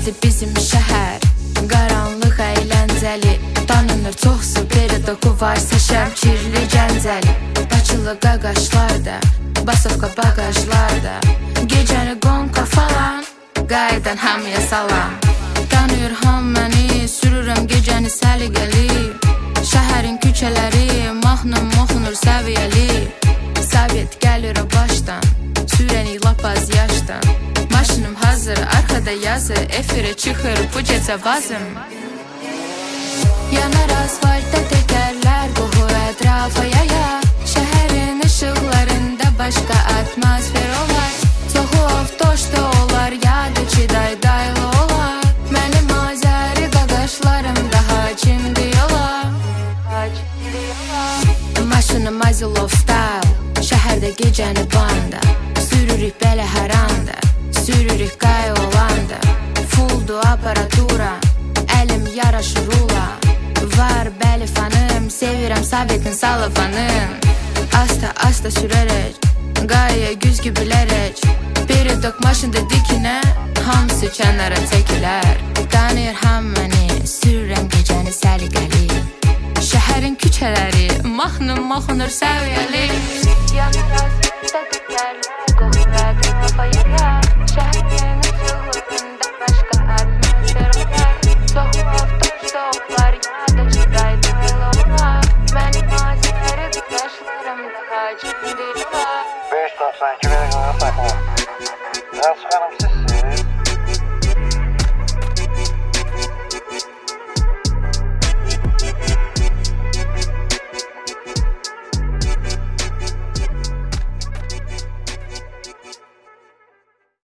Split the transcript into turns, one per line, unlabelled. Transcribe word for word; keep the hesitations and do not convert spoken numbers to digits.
Nədir bizim şəhər, qaranlıq əyləncəli, tanınır çoxsu beri doku varsa şəmkirli gəncəli. Bakılı qaqaşlarda, basovka bagajlarda, gecəni qonqa falan, qaydan hamıya salam. Tanıyır ham məni, sürürəm gecəni səliqəli, şəhərin küçələri mahnım oxunur səviyyəli. Sovet gəlir o başdan, sürəni lapaz yaşdan, maşınım hazır, arkada yazı, efirə çıxır bu gecə vazım. Yanar asfaltda təkərlər, qoxur ətrafa yaya, şəhərin işıqlarında başqa atmosfer olar. Çoxu avtoşda olar, yadı ki daydaylı olar. Mənim azəri qaqaşlarım daha kimdi yola. Maşınım Azilov style, şəhərdə gecəni banda, sürürük belə hər anda, sürürük qay olanda. Fulldu aparatura, əlim yaraşır ula, var bəli fanım, sevirəm Sovetin salafanım. Asta asta sürərək, qaya güzgü bilərək, biri dök maşında dikinə, hamısı kənara çəkilər. Tanıyır ham məni, sürürəm gecəni səliqəli, şəhərin küçələri mahnım oxunur səviyyəli. Yanır asfaltda təkərlər, qoxur ətrafa yaya.